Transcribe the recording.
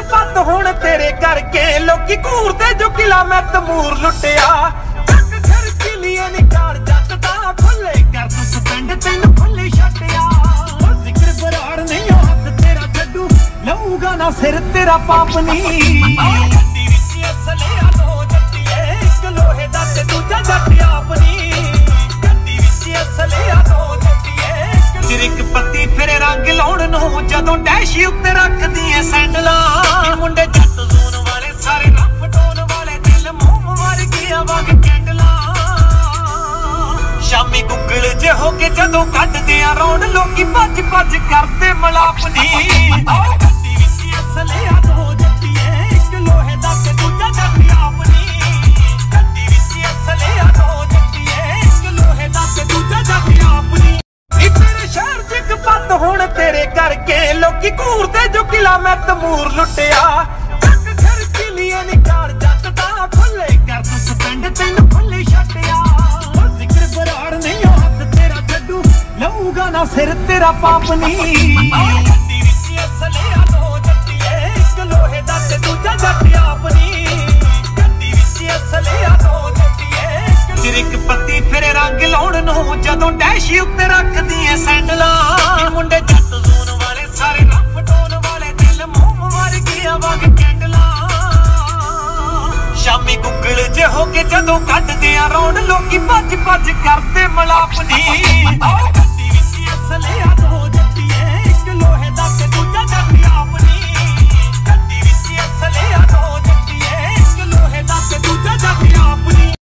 पत हुण तेरे करके लोकी घूरदे जो किला मैं तमूर लुटिया घर के लिए निकाल जटदा खुले कर तू पिंड तैनू खुले छटिया जिक्र बराड़ नहीं हाथ तेरा छड्डू लऊगा ना सिर तेरा पाप नहीं गड्डी विच असलिया दो जट्टिए इक लोहे दा ते दूजा जट आपनी गड्डी विच असलिया दो चिरिक पत्ती फिरे रंग लाउण नूं जदों डैश उत्ते रखदी ऐ सैंडलां मुंडे जट जोन वाले सारे रफ टोन वाले दिल मोम वर्गियां वग कैंडलां शामी गुगल जे हो के जदों कड्डदे आ रौण लोकी भज भज करदे मलापनी गड्डी विच असलिया दो जट्टिए इक लोहे दा ते दूजा जट आपनी गड्डी विच असलिया दो जट्टिए इक लोहे दा ते दूजा जट आपनी शहर च एक पत हुण तेरे करके लोकी घूरदे जो किला मैं तमूर लुटिया घर के लिए निकाल जटदा खुले कर तू पिंड तैनू खुले छटिया जिक्र बराड़ नहीं हाथ तेरा छड्डू लऊगा ना सिर तेरा पाप नहीं गड्डी विच असलिया दो जट्टिए इक लोहे दा ते दूजा जट आपनी गड्डी विच असलिया दो जट्टिए चिरिक पत्ती फिरे रंग लाउण नूं जदों डैश उत्ते रखदी ऐ सैंडलां मुंडे जट जोन वाले सारे रफ टोन वाले दिल मोम वर्गियां वग कैंडलां शामी गुगल जे हो के जदों कड्डदे आ रौण लोकी भज भज करदे मलापनी